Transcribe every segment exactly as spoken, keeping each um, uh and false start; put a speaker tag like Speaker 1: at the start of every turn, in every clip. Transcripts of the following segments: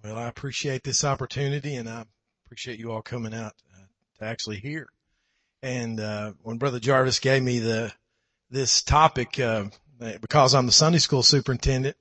Speaker 1: Well, I appreciate this opportunity, and I appreciate you all coming out uh, to actually hear. And uh, when Brother Jarvis gave me the this topic, uh, because I'm the Sunday school superintendent,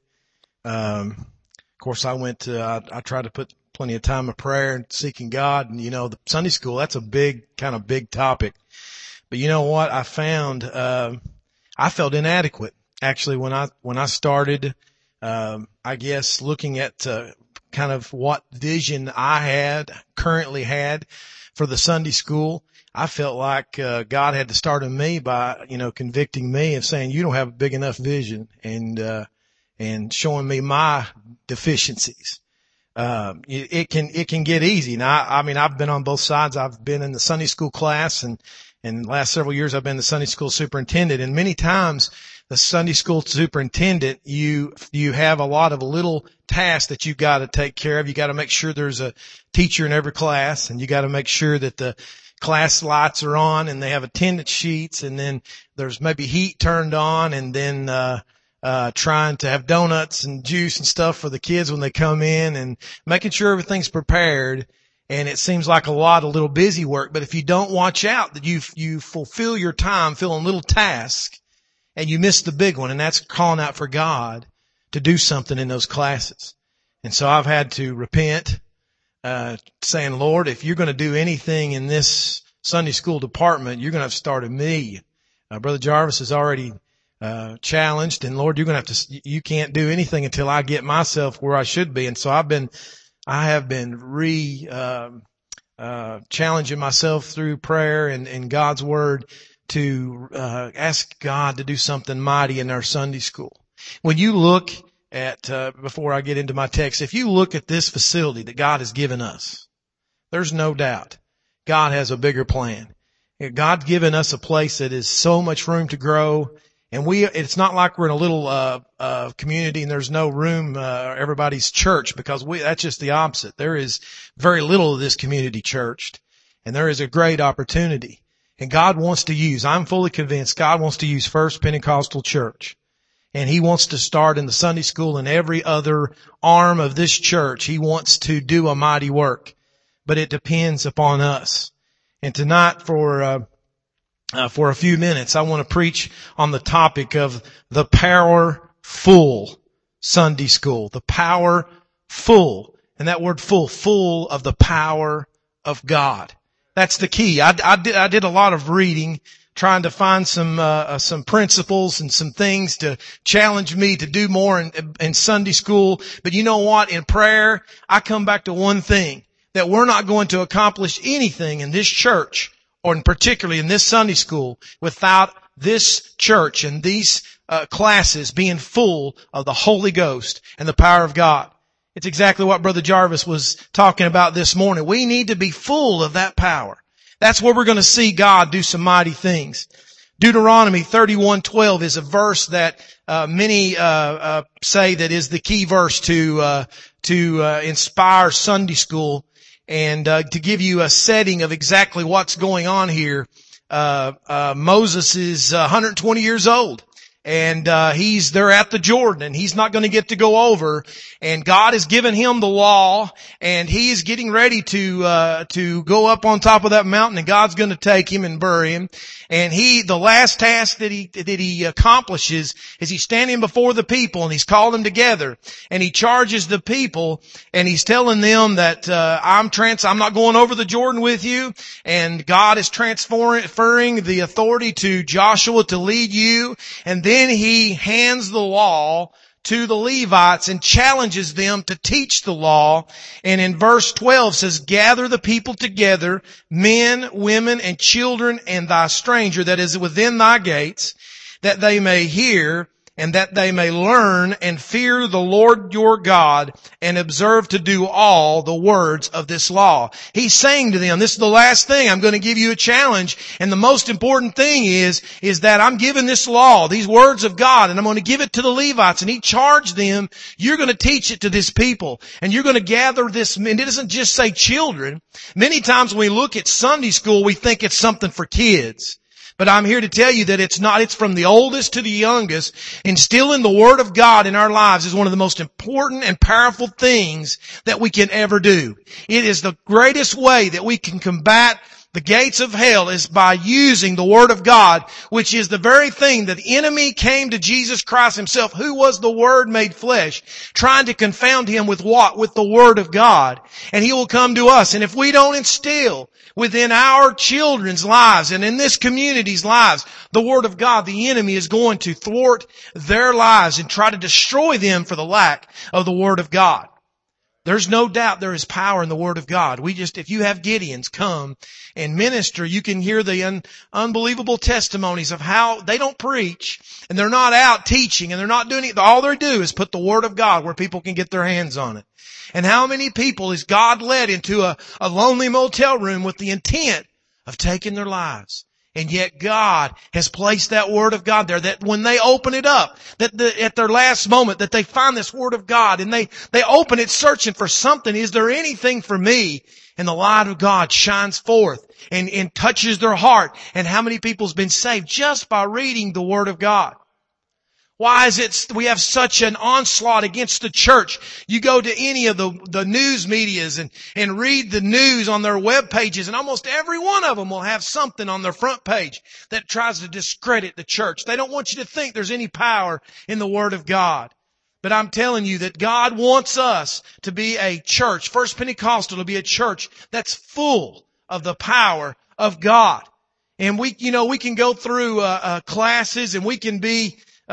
Speaker 1: um, of course I went to I, I tried to put plenty of time of prayer and seeking God, and you know the Sunday school, that's a big kind of big topic. But you know what I found? Uh, I felt inadequate actually when I when I started. Um, I guess looking at uh, kind of what vision I had, currently had for the Sunday school, I felt like uh, God had to start in me by, you know, convicting me of saying, you don't have a big enough vision, and uh, and showing me my deficiencies. Um, it, it can it can get easy. Now, I, I mean, I've been on both sides. I've been in the Sunday school class, and in the last several years, I've been the Sunday school superintendent, and many times the Sunday school superintendent, you, you have a lot of little tasks that you've got to take care of. You got to make sure there's a teacher in every class, and you got to make sure that the class lights are on and they have attendance sheets, and then there's maybe heat turned on, and then, uh, uh, trying to have donuts and juice and stuff for the kids when they come in, and making sure everything's prepared. And it seems like a lot of little busy work, but if you don't watch out, that you, you fulfill your time filling little tasks, and you miss the big one, and that's calling out for God to do something in those classes. And so I've had to repent, uh, saying, Lord, if you're going to do anything in this Sunday school department, you're going to have to start at me. Uh, Brother Jarvis is already, uh, challenged, and Lord, you're going to have to, you can't do anything until I get myself where I should be. And so I've been, I have been re, uh, uh, challenging myself through prayer and, and God's Word to uh ask God to do something mighty in our Sunday school. When you look at, uh before I get into my text, if you look at this facility that God has given us, there's no doubt God has a bigger plan. God's given us a place that is so much room to grow, and we, it's not like we're in a little uh uh community and there's no room, uh everybody's church, because we, that's just the opposite. There is very little of this community churched, and there is a great opportunity. And God wants to use, I'm fully convinced, God wants to use First Pentecostal Church. And He wants to start in the Sunday school and every other arm of this church. He wants to do a mighty work. But it depends upon us. And tonight, for uh, uh for a few minutes, I want to preach on the topic of the powerful Sunday school. The powerful. And that word full, full of the power of God. That's the key. I, I did, I did a lot of reading, trying to find some, uh, some principles and some things to challenge me to do more in, in Sunday school. But you know what? In prayer, I come back to one thing, that we're not going to accomplish anything in this church, or in particularly in this Sunday school, without this church and these, uh, classes being full of the Holy Ghost and the power of God. It's exactly what Brother Jarvis was talking about this morning. We need to be full of that power. That's where we're going to see God do some mighty things. Deuteronomy thirty-one twelve is a verse that uh, many uh, uh say that is the key verse to uh to uh, inspire Sunday school, and uh, to give you a setting of exactly what's going on here. Uh, uh Moses is uh, one hundred twenty years old. And, uh, he's, they're at the Jordan, and he's not going to get to go over, and God has given him the law, and he is getting ready to, uh, to go up on top of that mountain, and God's going to take him and bury him. And he, the last task that he, that he accomplishes is he's standing before the people, and he's called them together, and he charges the people, and he's telling them that, uh, I'm trans, I'm not going over the Jordan with you, and God is transferring the authority to Joshua to lead you, and then Then he hands the law to the Levites and challenges them to teach the law. And in verse twelve says, gather the people together, men, women, and children, and thy stranger that is within thy gates, that they may hear, and that they may learn and fear the Lord your God, and observe to do all the words of this law. He's saying to them, this is the last thing. I'm going to give you a challenge. And the most important thing is, is that I'm giving this law, these words of God, and I'm going to give it to the Levites. And he charged them, you're going to teach it to this people. And you're going to gather this, and it doesn't just say children. Many times when we look at Sunday school, we think it's something for kids. But I'm here to tell you that it's not, it's from the oldest to the youngest. Instilling the Word of God in our lives is one of the most important and powerful things that we can ever do. It is the greatest way that we can combat the gates of hell is by using the Word of God, which is the very thing that the enemy came to Jesus Christ Himself, who was the Word made flesh, trying to confound Him with what? With the Word of God. And He will come to us. And if we don't instill within our children's lives and in this community's lives the Word of God, the enemy is going to thwart their lives and try to destroy them for the lack of the Word of God. There's no doubt there is power in the Word of God. We just, if you have Gideons come and minister, you can hear the un, unbelievable testimonies of how they don't preach and they're not out teaching and they're not doing it. All they do is put the Word of God where people can get their hands on it. And how many people is God led into a, a lonely motel room with the intent of taking their lives? And yet God has placed that Word of God there, that when they open it up, that the, at their last moment, that they find this Word of God and they, they open it searching for something. Is there anything for me? And the light of God shines forth and, and touches their heart. And how many people's been saved just by reading the Word of God? Why is it we have such an onslaught against the church? You go to any of the, the news medias and, and read the news on their web pages, and almost every one of them will have something on their front page that tries to discredit the church. They don't want you to think there's any power in the Word of God. But I'm telling you that God wants us to be a church, First Pentecostal, to be a church that's full of the power of God. And we, you know, we can go through uh, uh, classes and we can be Uh,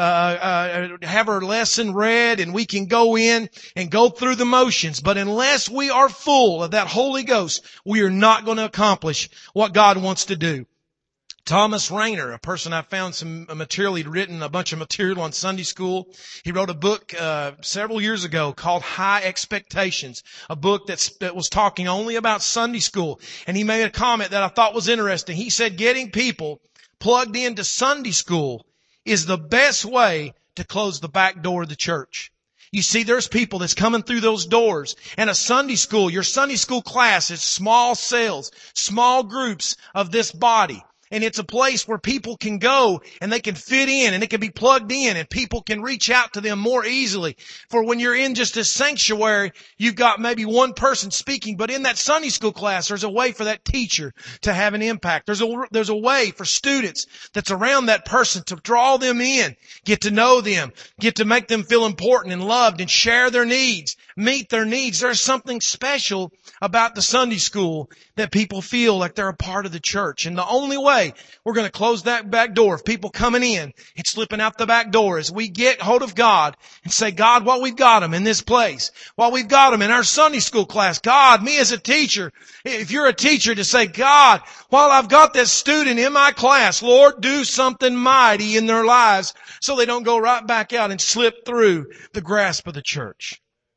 Speaker 1: uh, have our lesson read and we can go in and go through the motions. But unless we are full of that Holy Ghost, we are not going to accomplish what God wants to do. Thomas Rainer, a person I found some material, he'd written a bunch of material on Sunday school. He wrote a book uh, several years ago called High Expectations, a book that's, that was talking only about Sunday school. And he made a comment that I thought was interesting. He said getting people plugged into Sunday school is the best way to close the back door of the church. You see, there's people that's coming through those doors. And a Sunday school, your Sunday school class is small cells, small groups of this body. And it's a place where people can go and they can fit in and it can be plugged in and people can reach out to them more easily. For when you're in just a sanctuary, you've got maybe one person speaking, but in that Sunday school class, there's a way for that teacher to have an impact. There's a, there's a way for students that's around that person to draw them in, get to know them, get to make them feel important and loved and share their needs, meet their needs. There's something special about the Sunday school that people feel like they're a part of the church. And the only way we're going to close that back door of people coming in and slipping out the back door is we get hold of God and say, God, while we've got them in this place, while we've got them in our Sunday school class, God, me as a teacher, if you're a teacher, to say, God, while I've got this student in my class, Lord, do something mighty in their lives so they don't go right back out and slip through the grasp of the church.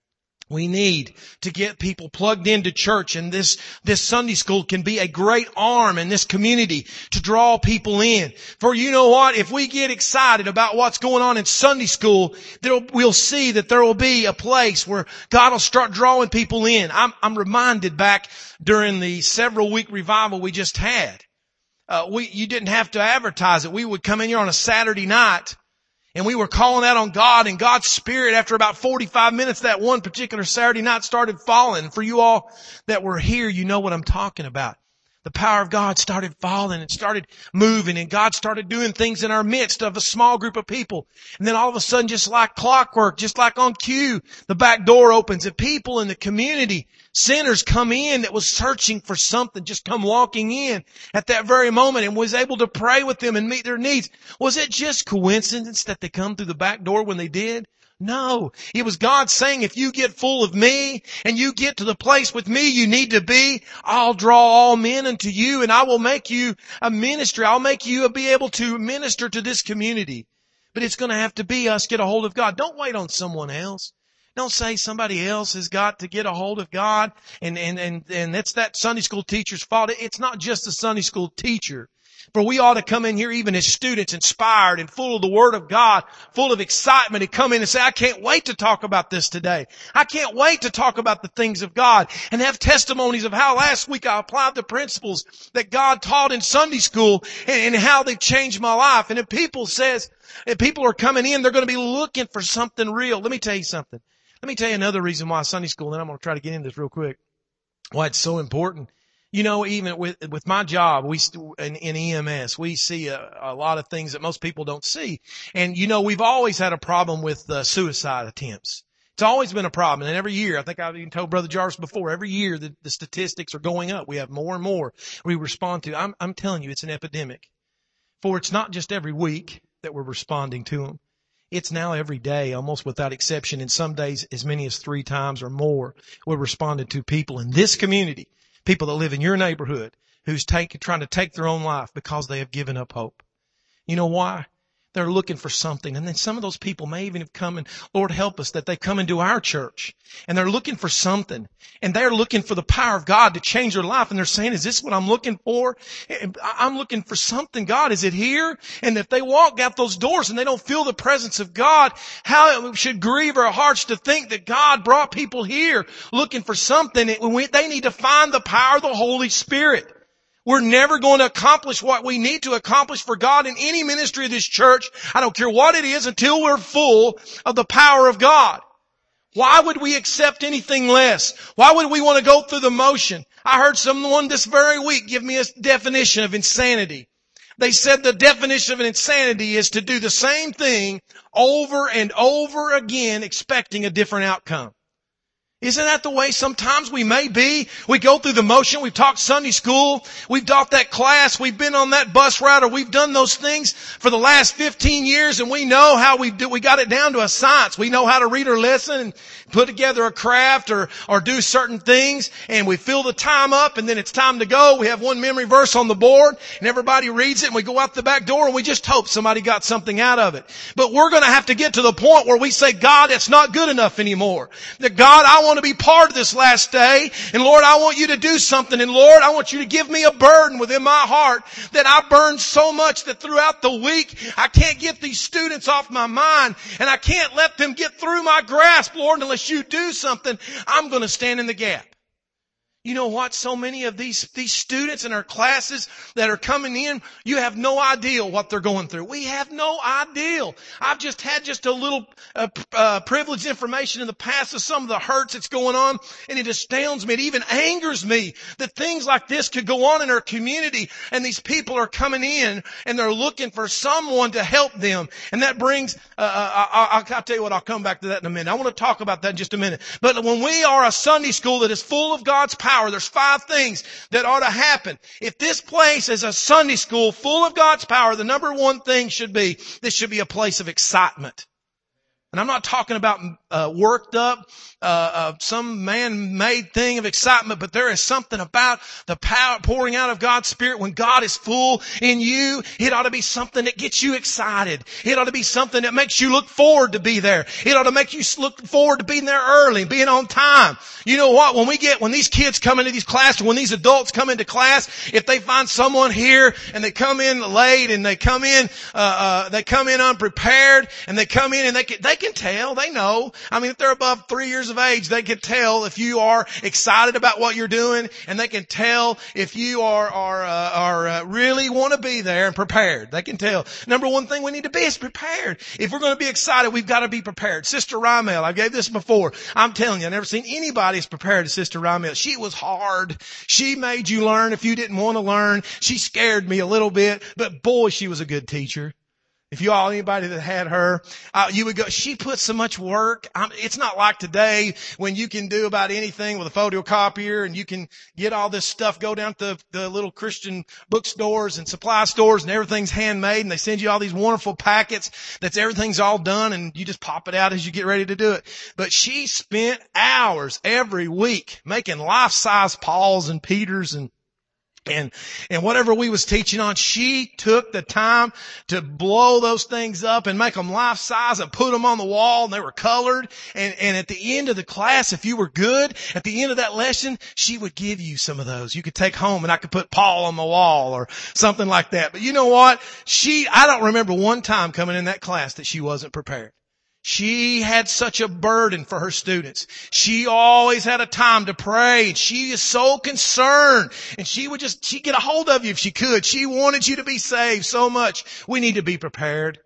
Speaker 1: We need to get people plugged into church, and this, this Sunday school can be a great arm in this community to draw people in. For you know what? If we get excited about what's going on in Sunday school, we'll see that there will be a place where God will start drawing people in. I'm, I'm reminded back during the several week revival we just had. Uh, we, you didn't have to advertise it. We would come in here on a Saturday night, and we were calling out on God, and God's Spirit, after about forty-five minutes, that one particular Saturday night started falling. For you all that were here, you know what I'm talking about. The power of God started falling and started moving, and God started doing things in our midst of a small group of people. And then all of a sudden, just like clockwork, just like on cue, the back door opens, and people in the community, sinners come in that was searching for something, just come walking in at that very moment and was able to pray with them and meet their needs. Was it just coincidence that they come through the back door when they did? No. It was God saying, if you get full of me and you get to the place with me you need to be, I'll draw all men unto you, and I will make you a ministry. I'll make you be able to minister to this community. But it's going to have to be us get a hold of God. Don't wait on someone else. Don't say somebody else has got to get a hold of God and, and, and, and it's that Sunday school teacher's fault. It's not just the Sunday school teacher. For we ought to come in here even as students, inspired and full of the Word of God, full of excitement, and come in and say, I can't wait to talk about this today. I can't wait to talk about the things of God, and have testimonies of how last week I applied the principles that God taught in Sunday school and, and how they've changed my life. And if people says, if people are coming in, they're going to be looking for something real. Let me tell you something. Let me tell you another reason why Sunday school, and then I'm going to try to get into this real quick, why it's so important. You know, even with, with my job, we, in, in E M S, we see a, a lot of things that most people don't see. And, you know, we've always had a problem with uh, suicide attempts. It's always been a problem. And every year, I think I've even told Brother Jarvis before, every year the, the statistics are going up. We have more and more we respond to. I'm, I'm telling you, it's an epidemic. For it's not just every week that we're responding to them. It's now every day, almost without exception. And some days as many as three times or more, we're responding to people in this community. People that live in your neighborhood who's take, trying to take their own life because they have given up hope. You know why? They're looking for something. And then some of those people may even have come and, Lord help us, that they come into our church and they're looking for something. And they're looking for the power of God to change their life. And they're saying, is this what I'm looking for? I'm looking for something. God, is it here? And if they walk out those doors and they don't feel the presence of God, how it should grieve our hearts to think that God brought people here looking for something. They need to find the power of the Holy Spirit. We're never going to accomplish what we need to accomplish for God in any ministry of this church. I don't care what it is until we're full of the power of God. Why would we accept anything less? Why would we want to go through the motion? I heard someone this very week give me a definition of insanity. They said the definition of insanity is to do the same thing over and over again expecting a different outcome. Isn't that the way sometimes we may be? We go through the motion. We've taught Sunday school. We've taught that class. We've been on that bus route, or we've done those things for the last fifteen years, and we know how we do. We got it down to a science. We know how to read or listen and put together a craft or, or do certain things, and we fill the time up, and then it's time to go. We have one memory verse on the board, and everybody reads it, and we go out the back door, and we just hope somebody got something out of it. But we're going to have to get to the point where we say, God, it's not good enough anymore. That God, I want to be part of this last day. And Lord, I want you to do something. And Lord, I want you to give me a burden within my heart that I burn so much that throughout the week, I can't get these students off my mind. And I can't let them get through my grasp, Lord, unless you do something. I'm going to stand in the gap. You know what? So many of these, these students in our classes that are coming in, you have no idea what they're going through. We have no idea. I've just had just a little uh, uh, privileged information in the past of some of the hurts that's going on, and it astounds me. It even angers me that things like this could go on in our community, and these people are coming in and they're looking for someone to help them. And that brings, uh, I, I, I'll tell you what, I'll come back to that in a minute. I want to talk about that in just a minute. But when we are a Sunday school that is full of God's power, there's five things that ought to happen. If this place is a Sunday school full of God's power, the number one thing should be, this should be a place of excitement. And I'm not talking about uh, worked up, uh, uh, some man-made thing of excitement, but there is something about the power pouring out of God's Spirit when God is full in you. It ought to be something that gets you excited. It ought to be something that makes you look forward to be there. It ought to make you look forward to being there early, being on time. You know what? When we get, when these kids come into these classes, when these adults come into class, if they find someone here and they come in late and they come in, uh, uh, they come in unprepared and they come in and they can, they can tell, they know. I mean, if they're above three years of age, they can tell if you are excited about what you're doing, and they can tell if you are, are, uh, are, uh, really want to be there and prepared. They can tell. Number one thing we need to be is prepared. If we're going to be excited, we've got to be prepared. Sister Rymel, I gave this before. I'm telling you, I've never seen anybody as prepared as Sister Rymel. She was hard. She made you learn if you didn't want to learn. She scared me a little bit, but boy, she was a good teacher. If you all, anybody that had her, uh, you would go, she put so much work. I'm, it's not like today when you can do about anything with a photocopier and you can get all this stuff, go down to the, the little Christian bookstores and supply stores and everything's handmade and they send you all these wonderful packets that's everything's all done and you just pop it out as you get ready to do it. But she spent hours every week making life-size Pauls and Peters and And, and whatever we was teaching on, she took the time to blow those things up and make them life size and put them on the wall, and they were colored. And, and at the end of the class, if you were good, at the end of that lesson, she would give you some of those. You could take home, and I could put Paul on the wall or something like that. But you know what? She, I don't remember one time coming in that class that she wasn't prepared. She had such a burden for her students. She always had a time to pray. She is so concerned. And she would just, she'd get a hold of you if she could. She wanted you to be saved so much. We need to be prepared.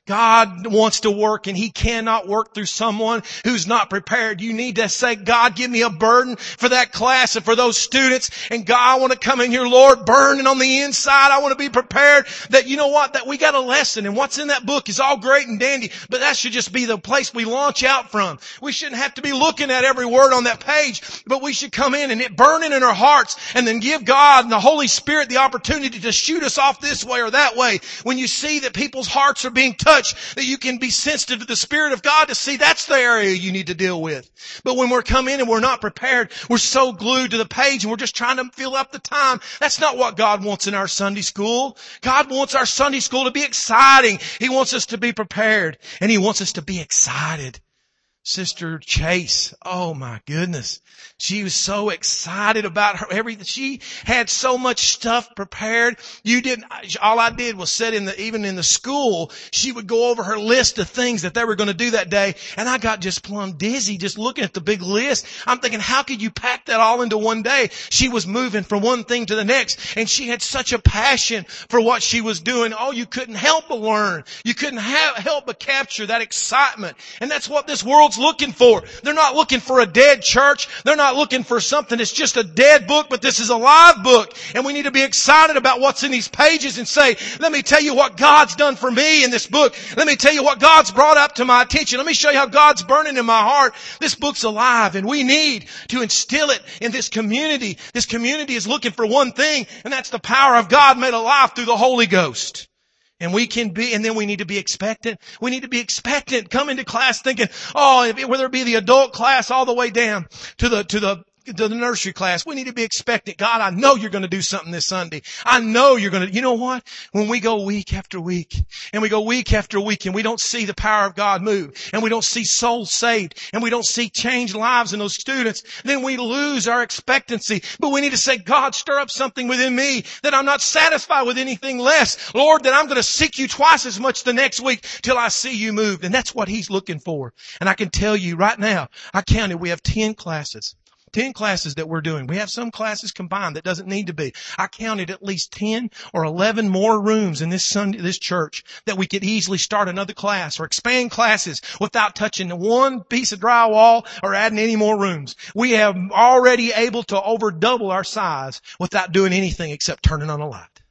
Speaker 1: God wants to work, and He cannot work through someone who's not prepared. You need to say, God, give me a burden for that class and for those students. And God, I want to come in here, Lord, burning on the inside. I want to be prepared that, you know what, that we got a lesson, and what's in that book is all great and dandy, but that should just be the place we launch out from. We shouldn't have to be looking at every word on that page, but we should come in and it burning in our hearts, and then give God and the Holy Spirit the opportunity to shoot us off this way or that way. When you see that people's hearts are being touched, that you can be sensitive to the Spirit of God to see that's the area you need to deal with. But when we're coming in and we're not prepared, we're so glued to the page and we're just trying to fill up the time. That's not what God wants in our Sunday school. God wants our Sunday school to be exciting. He wants us to be prepared, and He wants us to be excited. Sister Chase, oh my goodness. She was so excited about her everything. She had so much stuff prepared. You didn't, all I did was sit in the, even in the school, she would go over her list of things that they were going to do that day. And I got just plumb dizzy just looking at the big list. I'm thinking, how could you pack that all into one day? She was moving from one thing to the next, and she had such a passion for what she was doing. Oh, you couldn't help but learn. You couldn't have, help but capture that excitement. And that's what this world's looking for. They're not looking for a dead church. They're not looking for something that's just a dead book, but this is a live book. And we need to be excited about what's in these pages and say, let me tell you what God's done for me in this book. Let me tell you what God's brought up to my attention. Let me show you how God's burning in my heart. This book's alive, and we need to instill it in this community. This community is looking for one thing, and that's the power of God made alive through the Holy Ghost. And we can be, and then we need to be expectant. We need to be expectant. Come into class thinking, oh, whether it be the adult class all the way down to the, to the, to the nursery class, we need to be expectant. God, I know you're going to do something this Sunday. I know you're going to, you know what? When we go week after week, and we go week after week, and we don't see the power of God move, and we don't see souls saved, and we don't see changed lives in those students, then we lose our expectancy. But we need to say, God, stir up something within me that I'm not satisfied with anything less. Lord, that I'm going to seek you twice as much the next week till I see you moved. And that's what He's looking for. And I can tell you right now, I counted, we have ten classes. Ten classes that we're doing. We have some classes combined that doesn't need to be. I counted at least ten or eleven more rooms in this Sunday, this church, that we could easily start another class or expand classes without touching one piece of drywall or adding any more rooms. We have already able to over double our size without doing anything except turning on a light.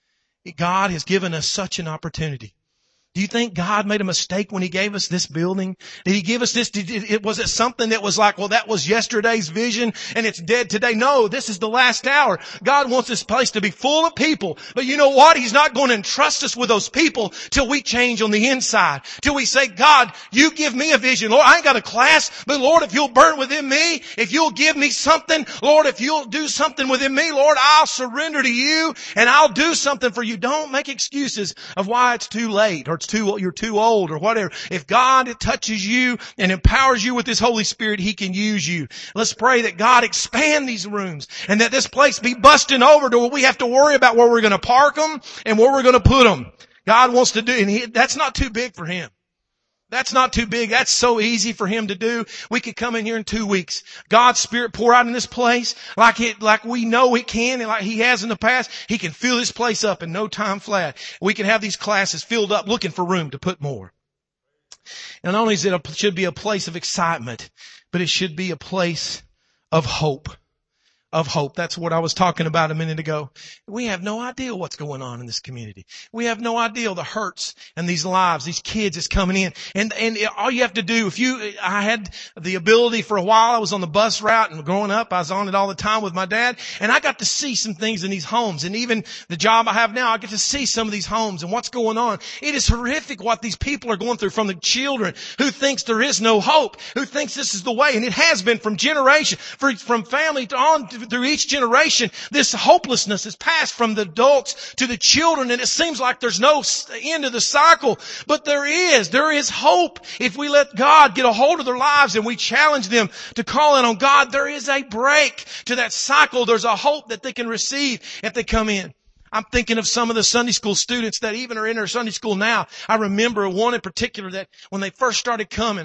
Speaker 1: God has given us such an opportunity. Do you think God made a mistake when He gave us this building? Did He give us this? Did it, was it something that was like, well, that was yesterday's vision and it's dead today? No, this is the last hour. God wants this place to be full of people. But you know what? He's not going to entrust us with those people till we change on the inside. Till we say, God, you give me a vision. Lord, I ain't got a class, but Lord, if you'll burn within me, if you'll give me something, Lord, if you'll do something within me, Lord, I'll surrender to you and I'll do something for you. Don't make excuses of why it's too late or too, you're too old or whatever. If God touches you and empowers you with His Holy Spirit, He can use you. Let's pray that God expand these rooms and that this place be busting over to where we have to worry about where we're going to park them and where we're going to put them. God wants to do, and he, that's not too big for Him. That's not too big. That's so easy for Him to do. We could come in here in two weeks. God's Spirit pour out in this place like it, like we know it can and like He has in the past. He can fill this place up in no time flat. We can have these classes filled up looking for room to put more. And not only is it a, should be a place of excitement, but it should be a place of hope. Of hope. That's what I was talking about a minute ago. We have no idea what's going on in this community. We have no idea the hurts and these lives, these kids is coming in. And, and all you have to do, if you, I had the ability for a while, I was on the bus route and growing up, I was on it all the time with my dad. And I got to see some things in these homes. And even the job I have now, I get to see some of these homes and what's going on. It is horrific what these people are going through, from the children who thinks there is no hope, who thinks this is the way. And it has been from generation, for, from family to on to through each generation, this hopelessness is passed from the adults to the children, and it seems like there's no end of the cycle. But there is. There is hope. If we let God get a hold of their lives and we challenge them to call in on God, there is a break to that cycle. There's a hope that they can receive if they come in. I'm thinking of some of the Sunday school students that even are in their Sunday school now. I remember one in particular that when they first started coming,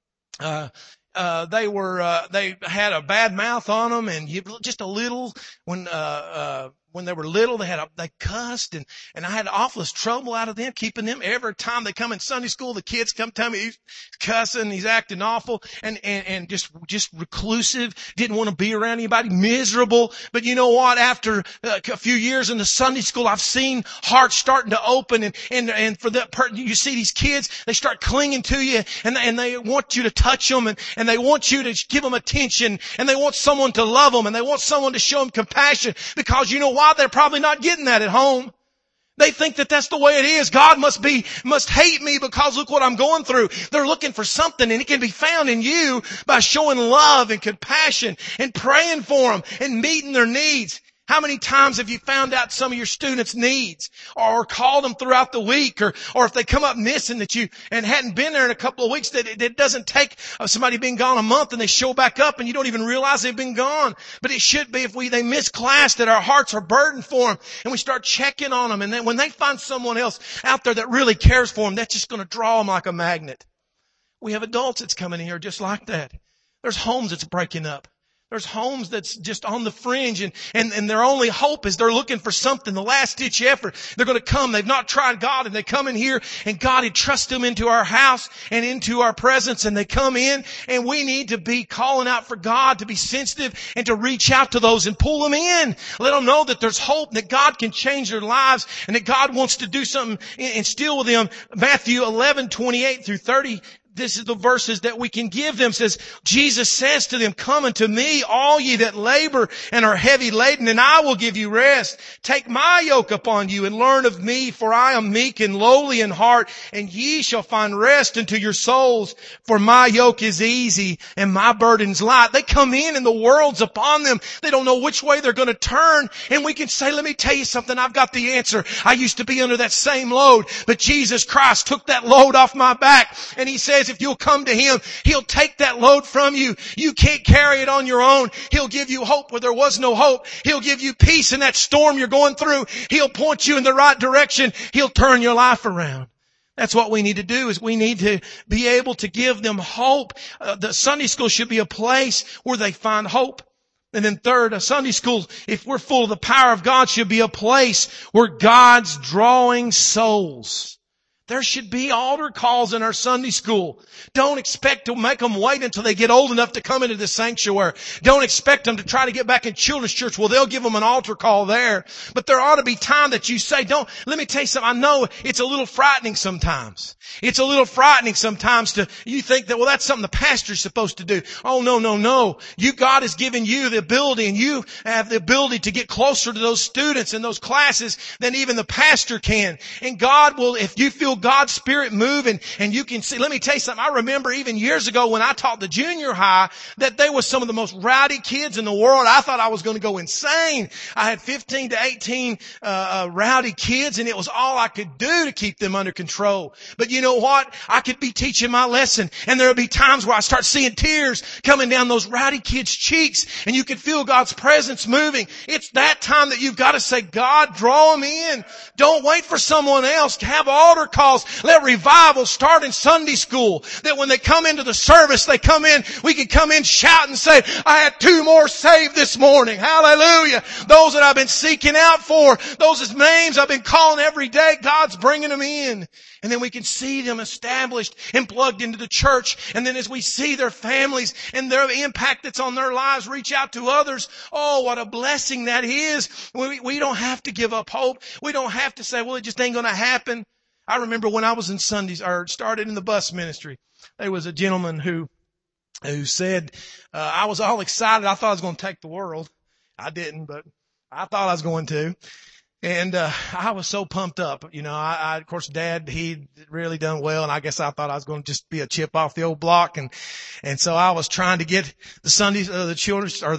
Speaker 1: uh, uh, they were, uh, they had a bad mouth on them, and you, just a little, when, uh, uh, when they were little, they had a, they cussed, and, and I had awfulest trouble out of them, keeping them. Every time they come in Sunday school, the kids come tell me he's cussing, he's acting awful, and, and, and just, just reclusive, didn't want to be around anybody, miserable. But you know what? After a few years in the Sunday school, I've seen hearts starting to open, and, and, and for that part, you see these kids, they start clinging to you, and, and they want you to touch them, and, and they want you to give them attention, and they want someone to love them, and they want someone to show them compassion, because you know why? They're probably not getting that at home. They think that that's the way it is. God must be, must hate me because look what I'm going through. They're looking for something, and it can be found in you by showing love and compassion and praying for them and meeting their needs. How many times have you found out some of your students' needs, or called them throughout the week, or, or if they come up missing that you, and hadn't been there in a couple of weeks, that it, it doesn't take somebody being gone a month and they show back up and you don't even realize they've been gone. But it should be if we, they miss class, that our hearts are burdened for them and we start checking on them. And then when they find someone else out there that really cares for them, that's just going to draw them like a magnet. We have adults that's coming in here just like that. There's homes that's breaking up. There's homes that's just on the fringe, and, and, and their only hope is they're looking for something, the last ditch effort. They're going to come. They've not tried God, and they come in here, and God entrusts them into our house and into our presence, and they come in, and we need to be calling out for God, to be sensitive and to reach out to those and pull them in. Let them know that there's hope, that God can change their lives, and that God wants to do something, instill with them. Matthew eleven, twenty-eight through thirty. This is the verses that we can give them. It says, Jesus says to them, come unto me, all ye that labor and are heavy laden, and I will give you rest. Take my yoke upon you and learn of me, for I am meek and lowly in heart, and ye shall find rest unto your souls. For my yoke is easy and my burden's light. They come in and the world's upon them. They don't know which way they're going to turn. And we can say, let me tell you something. I've got the answer. I used to be under that same load, but Jesus Christ took that load off my back. And He says, if you'll come to Him, He'll take that load from you. You can't carry it on your own. He'll give you hope where there was no hope. He'll give you peace in that storm you're going through. He'll point you in the right direction. He'll turn your life around. That's what we need to do, is we need to be able to give them hope. Uh, the Sunday school should be a place where they find hope. And then third, a Sunday school, if we're full of the power of God, should be a place where God's drawing souls. There should be altar calls in our Sunday school. Don't expect to make them wait until they get old enough to come into the sanctuary. Don't expect them to try to get back in children's church. Well, they'll give them an altar call there. But there ought to be time that you say, don't, let me tell you something. I know it's a little frightening sometimes. It's a little frightening sometimes to, you think that, well, that's something the pastor's supposed to do. Oh, no, no, no. You, God has given you the ability, and you have the ability to get closer to those students in those classes than even the pastor can. And God will, if you feel God's Spirit moving, and you can see, let me tell you something. I remember even years ago when I taught the junior high that they were some of the most rowdy kids in the world. I thought I was going to go insane. I had fifteen to eighteen uh, uh rowdy kids, and it was all I could do to keep them under control. But you know what? I could be teaching my lesson, and there would be times where I start seeing tears coming down those rowdy kids' cheeks, and you could feel God's presence moving. It's that time that you've got to say, God, draw them in. Don't wait for someone else. Have altar calls. Let revival start in Sunday school. That when they come into the service, they come in, we can come in shouting and say, I had two more saved this morning. Hallelujah. Those that I've been seeking out for, those names I've been calling every day, God's bringing them in. And then we can see them established and plugged into the church. And then as we see their families and their impact that's on their lives reach out to others, oh, what a blessing that is. We, we don't have to give up hope. We don't have to say, well, it just ain't going to happen. I remember when I was in Sundays, or started in the bus ministry, there was a gentleman who, who said, uh, I was all excited. I thought I was going to take the world. I didn't, but I thought I was going to. And, uh, I was so pumped up. You know, I, I, of course, Dad, he'd really done well. And I guess I thought I was going to just be a chip off the old block. And, and so I was trying to get the Sundays, uh, the children's, or the,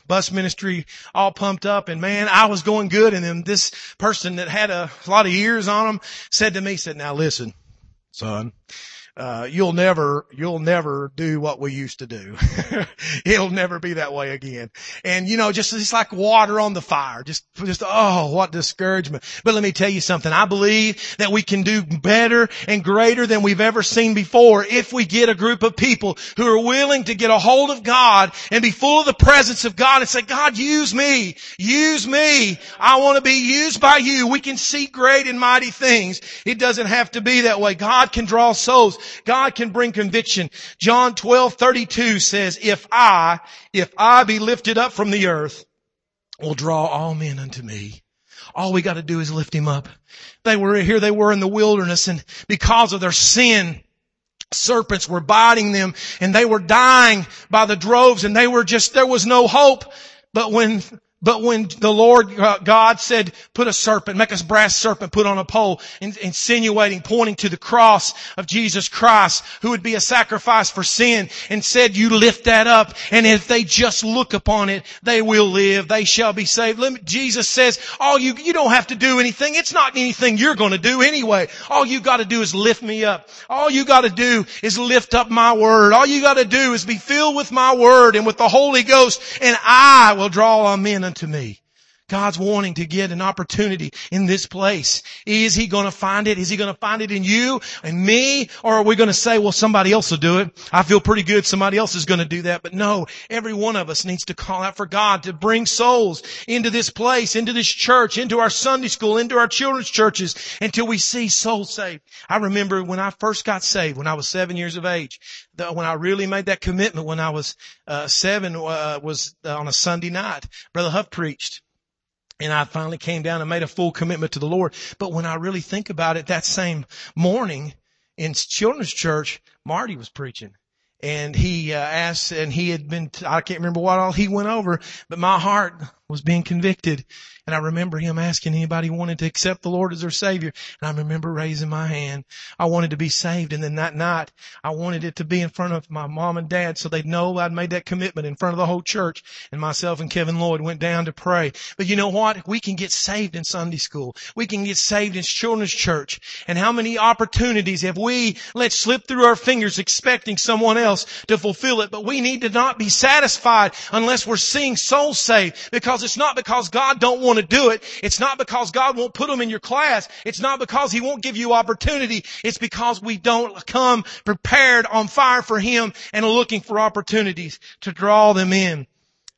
Speaker 1: bus ministry all pumped up, and man, I was going good. And then this person that had a lot of years on them said to me, said, now listen, son, Uh, you'll never, you'll never do what we used to do. It'll never be that way again. And you know, just, just like water on the fire. Just, just, oh, what discouragement. But let me tell you something. I believe that we can do better and greater than we've ever seen before if we get a group of people who are willing to get a hold of God and be full of the presence of God and say, God, use me. Use me. I want to be used by you. We can see great and mighty things. It doesn't have to be that way. God can draw souls. God can bring conviction. John twelve thirty-two says, if I, if I be lifted up from the earth, will draw all men unto me. All we got to do is lift him up. They were here, they were in the wilderness, and because of their sin, serpents were biting them, and they were dying by the droves, and they were just, there was no hope. But when But when the Lord God said, put a serpent, make a brass serpent, put on a pole, insinuating, pointing to the cross of Jesus Christ, who would be a sacrifice for sin, and said, you lift that up, and if they just look upon it, they will live, they shall be saved. Let me, Jesus says, all you, you don't have to do anything. It's not anything you're going to do anyway. All you got to do is lift me up. All you got to do is lift up my word. All you got to do is be filled with my word and with the Holy Ghost, and I will draw all men unto me. God's wanting to get an opportunity in this place. Is He going to find it? Is He going to find it in you and me? Or are we going to say, well, somebody else will do it. I feel pretty good. Somebody else is going to do that. But no, every one of us needs to call out for God to bring souls into this place, into this church, into our Sunday school, into our children's churches, until we see souls saved. I remember when I first got saved, when I was seven years of age, the, when I really made that commitment when I was uh, seven, uh, was uh, on a Sunday night. Brother Huff preached. And I finally came down and made a full commitment to the Lord. But when I really think about it, that same morning in children's church, Marty was preaching. And he uh, asked, and he had been, I can't remember what all he went over, but my heart was being convicted. And I remember him asking anybody who wanted to accept the Lord as their Savior. And I remember raising my hand. I wanted to be saved. And then that night, I wanted it to be in front of my mom and dad so they'd know I'd made that commitment in front of the whole church. And myself and Kevin Lloyd went down to pray. But you know what? We can get saved in Sunday school. We can get saved in children's church. And how many opportunities have we let slip through our fingers expecting someone else to fulfill it? But we need to not be satisfied unless we're seeing souls saved. Because it's not because God don't want to do it. It's not because God won't put them in your class. It's not because He won't give you opportunity. It's because we don't come prepared on fire for Him and looking for opportunities to draw them in.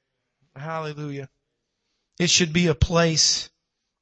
Speaker 1: Hallelujah. It should be a place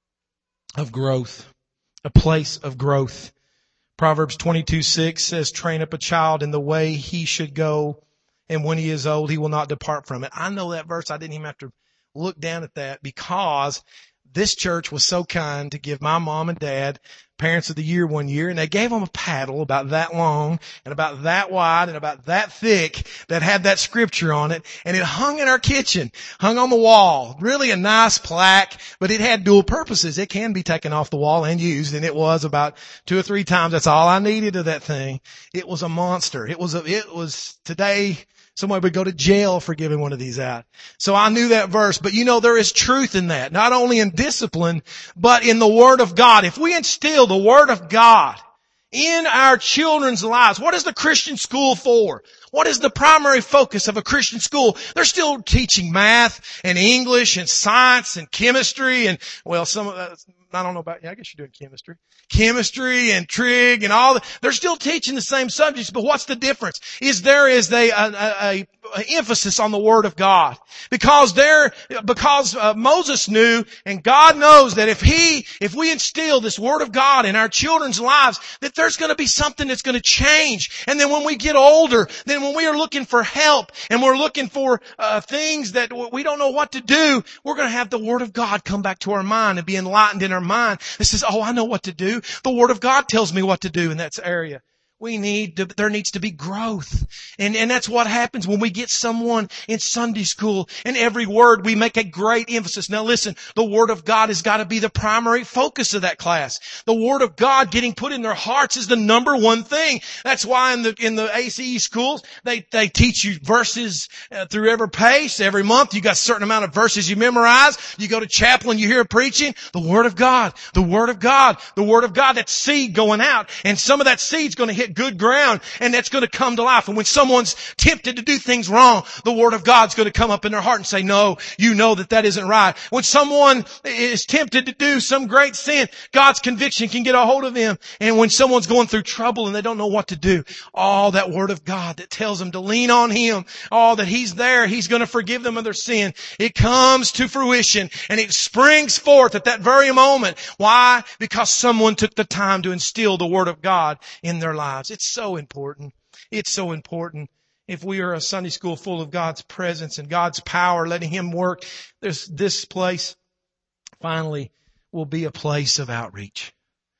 Speaker 1: of growth. A place of growth. Proverbs twenty-two six says, train up a child in the way he should go, and when he is old, he will not depart from it. I know that verse. I didn't even have to look down at that because this church was so kind to give my mom and dad Parents of the Year one year, and they gave them a paddle about that long and about that wide and about that thick that had that scripture on it, and it hung in our kitchen, hung on the wall. Really a nice plaque, but it had dual purposes. It can be taken off the wall and used, and it was about two or three times. That's all I needed of that thing. It was a monster. It was a, it was today, somebody would go to jail for giving one of these out. So I knew that verse. But you know, there is truth in that. Not only in discipline, but in the Word of God. If we instill the Word of God in our children's lives, what is the Christian school for? What is the primary focus of a Christian school? They're still teaching math and English and science and chemistry and, well, some of that, I don't know about, yeah, I guess you're doing chemistry. Chemistry and trig and all that. They're still teaching the same subjects, but what's the difference? Is there is a, a, a, a emphasis on the Word of God. Because there, because uh, Moses knew and God knows that if he, if we instill this Word of God in our children's lives, that there's going to be something that's going to change. And then when we get older, then when we are looking for help and we're looking for uh, things that we don't know what to do, we're going to have the Word of God come back to our mind and be enlightened in our mind. It says, oh, I know what to do. The Word of God tells me what to do in that area. We need to, there needs to be growth. And, and that's what happens when we get someone in Sunday school and every word we make a great emphasis. Now listen, the Word of God has got to be the primary focus of that class. The Word of God getting put in their hearts is the number one thing. That's why in the, in the A C E schools, they, they teach you verses uh, through every pace. Every month you got a certain amount of verses you memorize. You go to chapel and you hear preaching. The Word of God, the Word of God, the Word of God, that seed going out. And some of that seed's going to hit good ground, and that's going to come to life. And when someone's tempted to do things wrong, the Word of God's going to come up in their heart and say, no, you know that that isn't right. When someone is tempted to do some great sin, God's conviction can get a hold of them. And when someone's going through trouble and they don't know what to do, all that Word of God that tells them to lean on Him, all that He's there, He's going to forgive them of their sin, it comes to fruition and it springs forth at that very moment. Why? Because someone took the time to instill the Word of God in their lives. It's so important. It's so important. If we are a Sunday school full of God's presence and God's power, letting Him work, there's this place finally will be a place of outreach.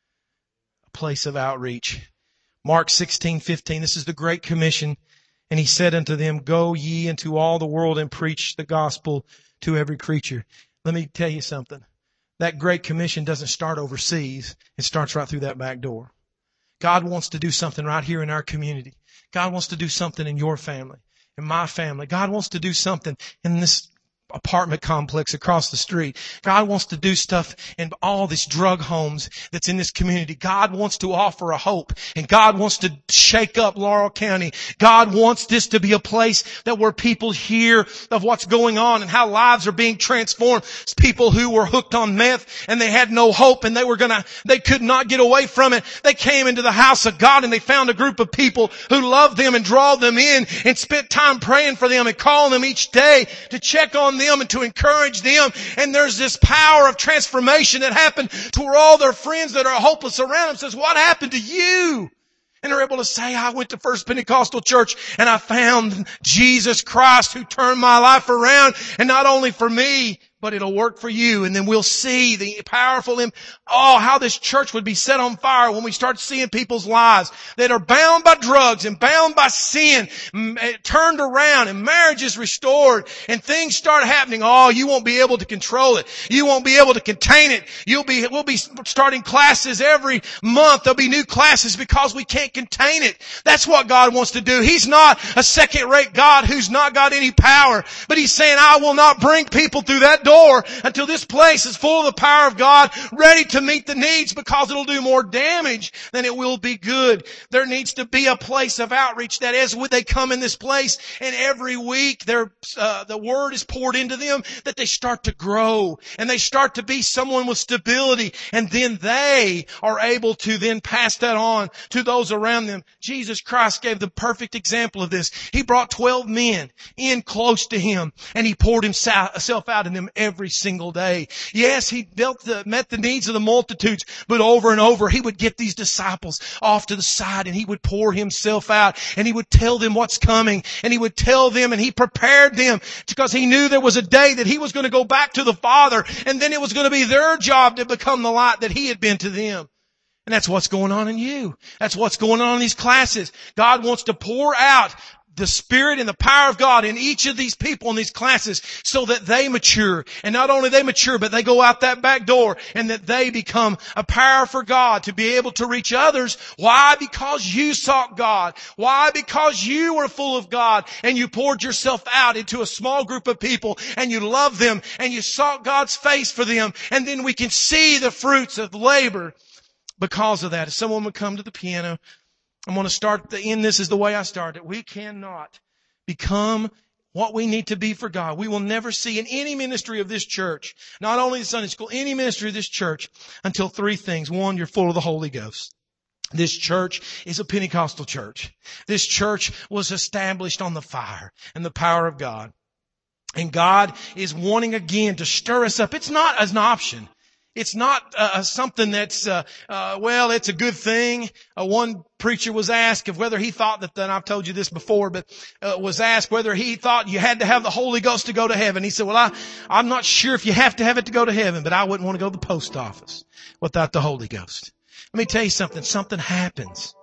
Speaker 1: A place of outreach. Mark sixteen fifteen. This is the Great Commission. And He said unto them, go ye into all the world and preach the gospel to every creature. Let me tell you something. That Great Commission doesn't start overseas. It starts right through that back door. God wants to do something right here in our community. God wants to do something in your family, in my family. God wants to do something in this apartment complex across the street. God wants to do stuff in all these drug homes that's in this community. God wants to offer a hope, and God wants to shake up Laurel County. God wants this to be a place that where people hear of what's going on and how lives are being transformed. It's people who were hooked on meth and they had no hope and they were gonna, they could not get away from it. They came into the house of God and they found a group of people who loved them and draw them in and spent time praying for them and calling them each day to check on them and to encourage them. And there's this power of transformation that happened to where all their friends that are hopeless around them says, what happened to you? And they're able to say, I went to First Pentecostal Church and I found Jesus Christ who turned my life around. And not only for me, but it'll work for you. And then we'll see the powerful, Im- oh, how this church would be set on fire when we start seeing people's lives that are bound by drugs and bound by sin, m- turned around and marriages restored and things start happening. Oh, you won't be able to control it. You won't be able to contain it. You'll be, we'll be starting classes every month. There'll be new classes because we can't contain it. That's what God wants to do. He's not a second-rate God who's not got any power, but He's saying, I will not bring people through that door until this place is full of the power of God, ready to meet the needs, because it'll do more damage than it will be good. There needs to be a place of outreach that as they come in this place and every week their, uh, the Word is poured into them, that they start to grow and they start to be someone with stability, and then they are able to then pass that on to those around them. Jesus Christ gave the perfect example of this. He brought twelve men in close to Him and He poured Himself out in them every single day. Yes, He built the, met the needs of the multitudes, but over and over He would get these disciples off to the side and He would pour Himself out and He would tell them what's coming and He would tell them, and He prepared them because He knew there was a day that He was going to go back to the Father, and then it was going to be their job to become the light that He had been to them. And that's what's going on in you. That's what's going on in these classes. God wants to pour out the Spirit and the power of God in each of these people in these classes so that they mature. And not only they mature, but they go out that back door and that they become a power for God to be able to reach others. Why? Because you sought God. Why? Because you were full of God and you poured yourself out into a small group of people and you loved them and you sought God's face for them. And then we can see the fruits of labor because of that. If someone would come to the piano, I'm going to start the end. This is the way I started. We cannot become what we need to be for God. We will never see in any ministry of this church, not only the Sunday school, any ministry of this church, until three things. One, you're full of the Holy Ghost. This church is a Pentecostal church. This church was established on the fire and the power of God. And God is wanting again to stir us up. It's not as an option. It's not uh, something that's, uh, uh, well, it's a good thing. Uh, one preacher was asked of whether he thought that, and I've told you this before, but uh, was asked whether he thought you had to have the Holy Ghost to go to heaven. He said, well, I, I'm not sure if you have to have it to go to heaven, but I wouldn't want to go to the post office without the Holy Ghost. Let me tell you something. Something happens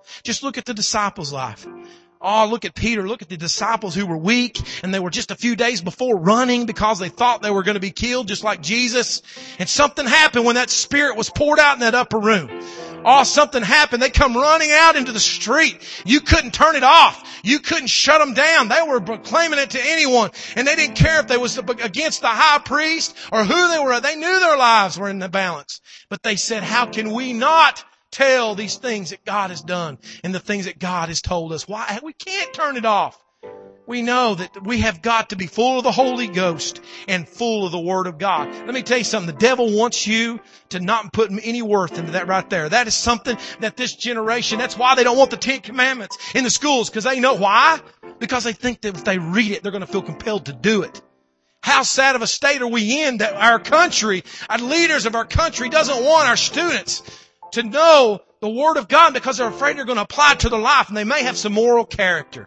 Speaker 1: Just look at the disciples' life. Oh, look at Peter. Look at the disciples who were weak and they were just a few days before running because they thought they were going to be killed just like Jesus. And something happened when that Spirit was poured out in that upper room. Oh, something happened. They come running out into the street. You couldn't turn it off. You couldn't shut them down. They were proclaiming it to anyone. And they didn't care if they was against the high priest or who they were. They knew their lives were in the balance. But they said, how can we not tell these things that God has done and the things that God has told us? Why? We can't turn it off. We know that we have got to be full of the Holy Ghost and full of the Word of God. Let me tell you something. The devil wants you to not put any worth into that right there. That is something that this generation, that's why they don't want the Ten Commandments in the schools, because they know why? Because they think that if they read it, they're going to feel compelled to do it. How sad of a state are we in that our country, our leaders of our country doesn't want our students to know the Word of God because they're afraid they're going to apply it to their life and they may have some moral character.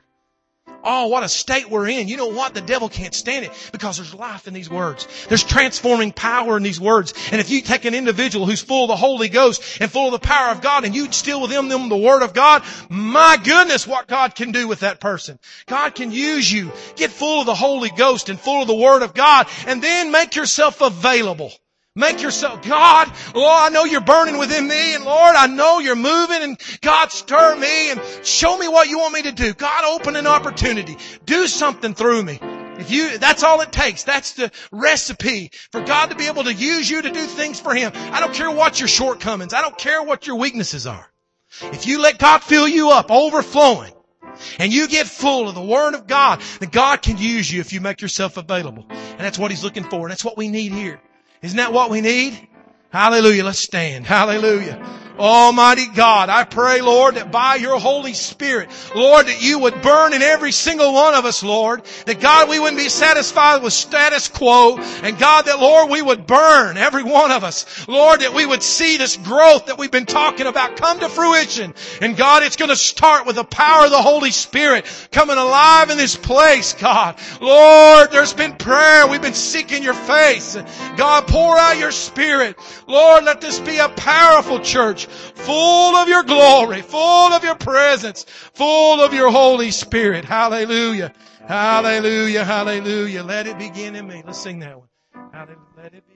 Speaker 1: Oh, what a state we're in. You know what? The devil can't stand it because there's life in these words. There's transforming power in these words. And if you take an individual who's full of the Holy Ghost and full of the power of God and you instill within them the Word of God, my goodness, what God can do with that person. God can use you. Get full of the Holy Ghost and full of the Word of God and then make yourself available. Make yourself, God, Lord, I know you're burning within me, and Lord, I know you're moving, and God, stir me and show me what you want me to do. God, open an opportunity. Do something through me. If you, that's all it takes. That's the recipe for God to be able to use you to do things for Him. I don't care what your shortcomings. I don't care what your weaknesses are. If you let God fill you up, overflowing, and you get full of the Word of God, then God can use you if you make yourself available. And that's what He's looking for, and that's what we need here. Isn't that what we need? Hallelujah. Let's stand. Hallelujah. Almighty God, I pray, Lord, that by your Holy Spirit, Lord, that you would burn in every single one of us, Lord. That God, we wouldn't be satisfied with status quo. And God, that Lord, we would burn, every one of us. Lord, that we would see this growth that we've been talking about come to fruition. And God, it's going to start with the power of the Holy Spirit coming alive in this place, God. Lord, there's been prayer. We've been seeking your face. God, pour out your Spirit. Lord, let this be a powerful church. Full of your glory, full of your presence, full of your Holy Spirit. Hallelujah. Hallelujah. Hallelujah. Let it begin in me. Let's sing that one. Hallelujah. Let it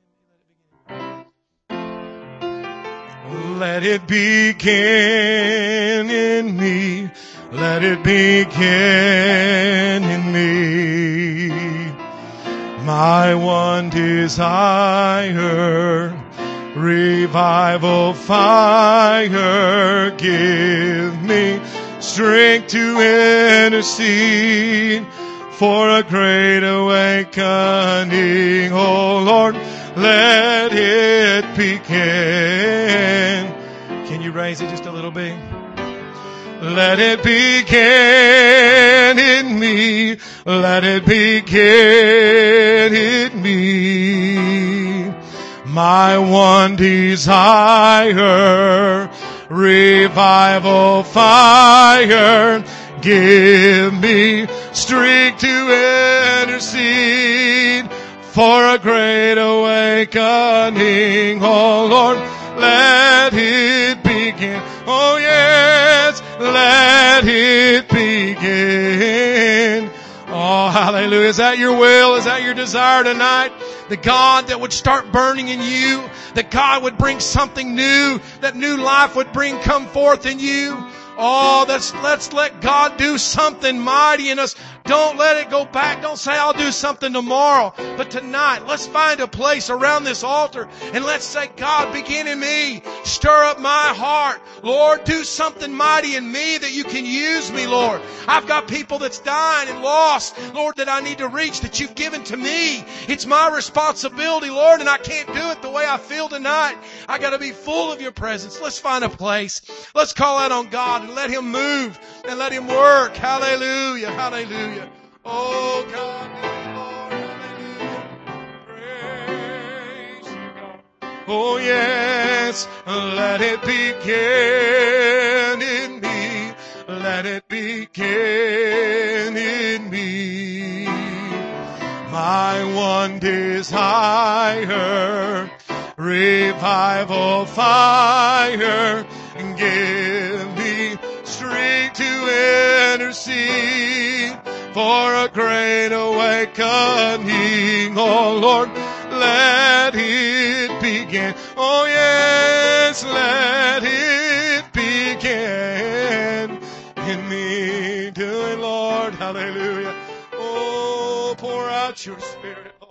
Speaker 1: begin. Let it begin in me. Let it begin in me. My one desire, revival fire, give me strength to intercede for a great awakening. Oh Lord, let it begin. Can you raise it just a little bit? Let it begin in me. Let it begin in me. My one desire, revival fire, give me strength to intercede for a great awakening. Oh Lord, let it begin. Oh yes, let it begin. Oh, hallelujah. Is that your will? Is that your desire tonight? The God that would start burning in you, that God would bring something new, that new life would bring come forth in you. Oh, let's, let's let God do something mighty in us. Don't let it go back. Don't say, I'll do something tomorrow. But tonight, let's find a place around this altar and let's say, God, begin in me. Stir up my heart. Lord, do something mighty in me that you can use me, Lord. I've got people that's dying and lost, Lord, that I need to reach, that you've given to me. It's my responsibility, Lord, and I can't do it the way I feel tonight. I got to be full of your presence. Let's find a place. Let's call out on God and let Him move and let Him work. Hallelujah. Hallelujah. Oh God, Lord, hallelujah. Praise you, God. Oh yes, let it begin in me. Let it begin in me. My one desire, revival fire, give me
Speaker 2: intercede for a great awakening. Oh Lord, let it begin. Oh yes, let it begin in me. Do it, Lord. Hallelujah. Oh, pour out your Spirit.